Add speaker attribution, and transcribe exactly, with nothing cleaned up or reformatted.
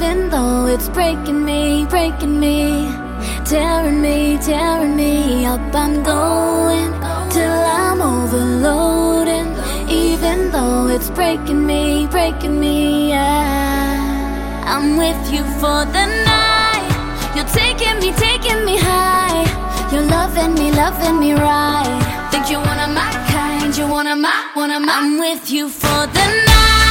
Speaker 1: Even though it's breaking me, breaking me, tearing me, tearing me up. I'm going till I'm overloading. Even though it's breaking me, breaking me, yeah. I'm with you for the night. You're taking me, taking me high. You're loving me, loving me right. Think you're one of my kind. You're one of my, one of my. I'm with you for the night.